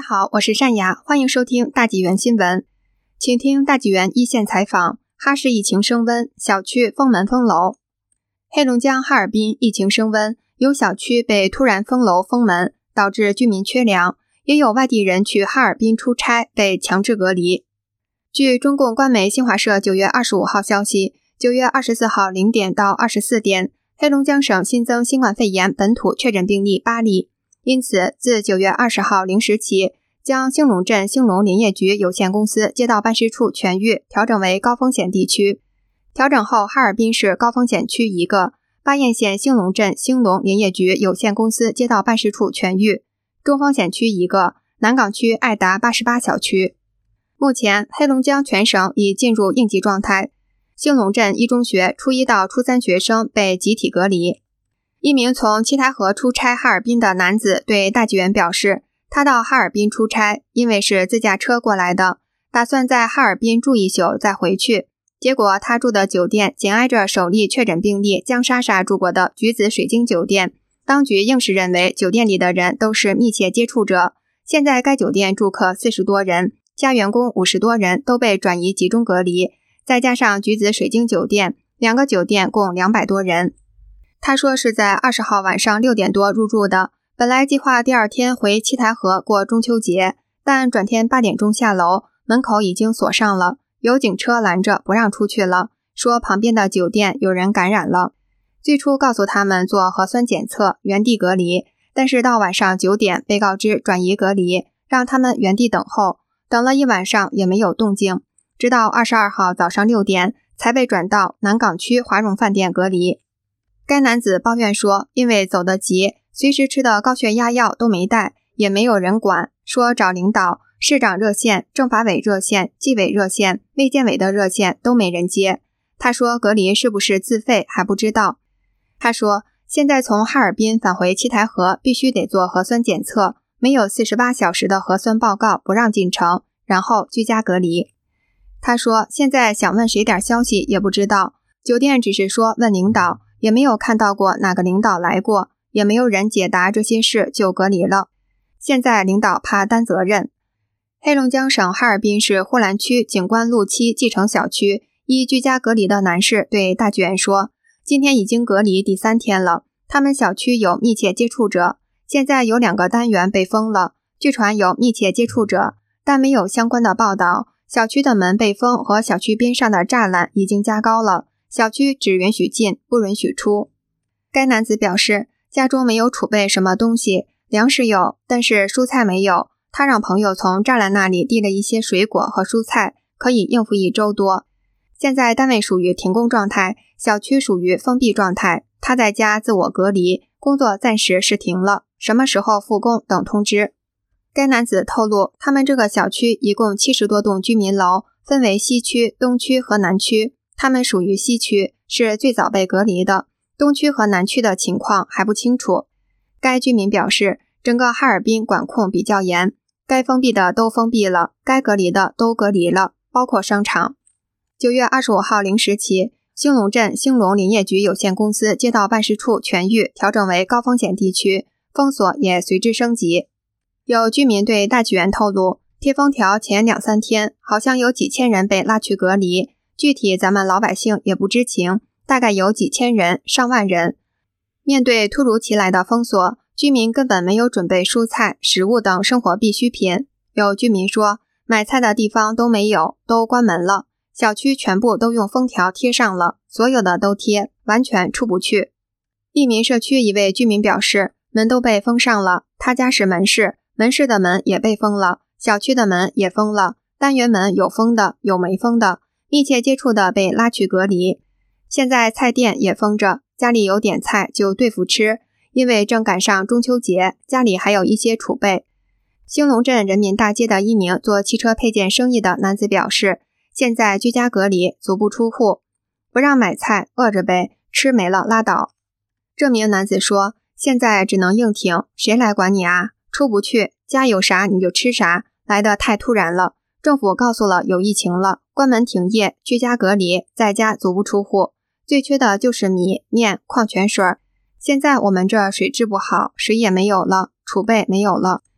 好，我是善雅，欢迎收听大纪元新闻。请听大纪元一线采访。哈市疫情升温，小区封门封楼。黑龙江哈尔滨疫情升温，有小区被突然封楼封门，导致居民缺粮，也有外地人去哈尔滨出差被强制隔离。据中共官媒新华社9月25号消息，9月24号0点到24点，黑龙江省新增新冠肺炎本土确诊病例8例。因此，自9月20号0时起，将兴隆镇兴隆林业局有限公司街道办事处全域调整为高风险地区。调整后，哈尔滨市高风险区1个，巴彦县兴隆镇兴隆林业局有限公司街道办事处全域，中风险区1个，南岗区爱达88小区。目前，黑龙江全省已进入应急状态。兴隆镇一中学初1到初3学生被集体隔离。一名从七台河出差哈尔滨的男子对大纪元表示，他到哈尔滨出差，因为是自驾车过来的，打算在哈尔滨住一宿再回去。结果他住的酒店紧挨着首例确诊病例江莎莎住过的橘子水晶酒店，当局硬是认为酒店里的人都是密切接触者。现在该酒店住客40多人，加员工50多人都被转移集中隔离，再加上橘子水晶酒店，2个酒店共200多人。他说是在20号晚上6点多入住的，本来计划第二天回七台河过中秋节，但转天8点钟下楼，门口已经锁上了，有警车拦着不让出去了，说旁边的酒店有人感染了。最初告诉他们做核酸检测，原地隔离，但是到晚上9点被告知转移隔离，让他们原地等候，等了一晚上也没有动静，直到22号早上6点才被转到南岗区华荣饭店隔离。该男子抱怨说，因为走得急，随时吃的高血压药都没带，也没有人管，说找领导、市长热线、政法委热线、纪委热线、卫健委的热线都没人接。他说隔离是不是自费还不知道。他说现在从哈尔滨返回七台河必须得做核酸检测，没有48小时的核酸报告不让进城，然后居家隔离。他说现在想问谁点消息也不知道，酒店只是说问领导，也没有看到过哪个领导来过，也没有人解答这些事就隔离了。现在领导怕担责任。黑龙江省哈尔滨市呼兰区景观路7继承小区一居家隔离的男士对大纪元说，今天已经隔离第3天了，他们小区有密切接触者，现在有2个单元被封了，据传有密切接触者，但没有相关的报道。小区的门被封和小区边上的栅栏已经加高了，小区只允许进，不允许出。该男子表示，家中没有储备什么东西，粮食有，但是蔬菜没有。他让朋友从栅栏那里递了一些水果和蔬菜，可以应付1周多。现在单位属于停工状态，小区属于封闭状态，他在家自我隔离，工作暂时是停了，什么时候复工等通知。该男子透露，他们这个小区一共70多栋居民楼，分为西区、东区和南区。他们属于西区，是最早被隔离的，东区和南区的情况还不清楚。该居民表示，整个哈尔滨管控比较严，该封闭的都封闭了，该隔离的都隔离了，包括商场。9月25号0时起，兴隆镇兴隆林业局有限公司街道办事处全域调整为高风险地区，封锁也随之升级。有居民对大纪元透露，贴封条前2、3天，好像有几千人被拉去隔离，具体咱们老百姓也不知情，大概有几千人、上万人。面对突如其来的封锁，居民根本没有准备蔬菜、食物等生活必需品。有居民说，买菜的地方都没有，都关门了，小区全部都用封条贴上了，所有的都贴，完全出不去。利民社区一位居民表示，门都被封上了，他家是门市，门市的门也被封了，小区的门也封了，单元门有封的，有没封的，密切接触的被拉去隔离。现在菜店也封着，家里有点菜就对付吃，因为正赶上中秋节，家里还有一些储备。兴隆镇人民大街的一名做汽车配件生意的男子表示，现在居家隔离，足不出户，不让买菜，饿着呗，吃没了拉倒。这名男子说，现在只能硬挺，谁来管你啊？出不去，家有啥你就吃啥，来得太突然了。政府告诉了有疫情了，关门停业，居家隔离，在家足不出户，最缺的就是米、面、矿泉水。现在我们这水质不好，水也没有了，储备没有了。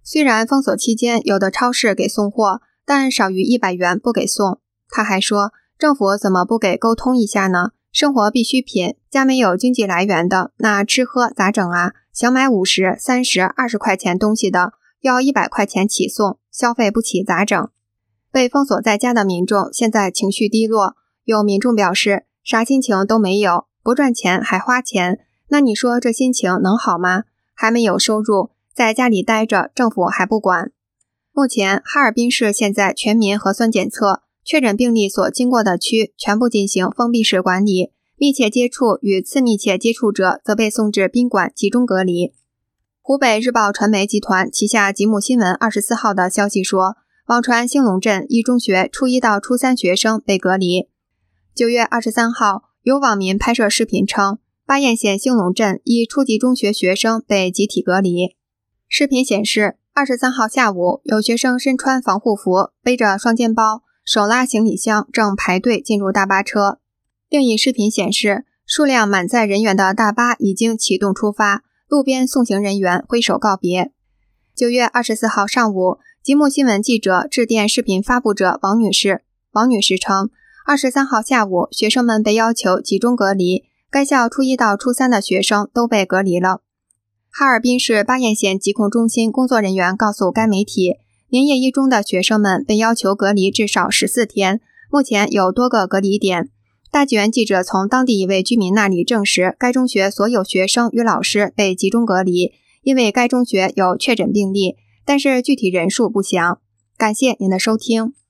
虽然封锁期间有的超市给送货，但少于100元不给送。他还说，政府怎么不给沟通一下呢？生活必需品，家没有经济来源的，那吃喝咋整啊？想买50、30、20块钱东西的，要100块钱起送，消费不起咋整？被封锁在家的民众现在情绪低落，有民众表示，啥心情都没有，不赚钱还花钱，那你说这心情能好吗？还没有收入，在家里待着，政府还不管。目前，哈尔滨市现在全民核酸检测，确诊病例所经过的区全部进行封闭式管理，密切接触与次密切接触者则被送至宾馆集中隔离。湖北日报传媒集团旗下吉木新闻24号的消息说，网传兴隆镇一中学初1到初3学生被隔离。9月23号，有网民拍摄视频称，巴彦县兴隆镇一初级中学学生被集体隔离。视频显示，23号下午，有学生身穿防护服，背着双肩包，手拉行李箱，正排队进入大巴车。另一视频显示，数辆满载人员的大巴已经启动出发，路边送行人员挥手告别。9月24号上午，吉木新闻记者致电视频发布者王女士。王女士称，23号下午，学生们被要求集中隔离，该校初1到初3的学生都被隔离了。哈尔滨市巴彦县疾控中心工作人员告诉该媒体，年夜一中的学生们被要求隔离至少14天，目前有多个隔离点。大纪元记者从当地一位居民那里证实，该中学所有学生与老师被集中隔离，因为该中学有确诊病例，但是具体人数不详。感谢您的收听。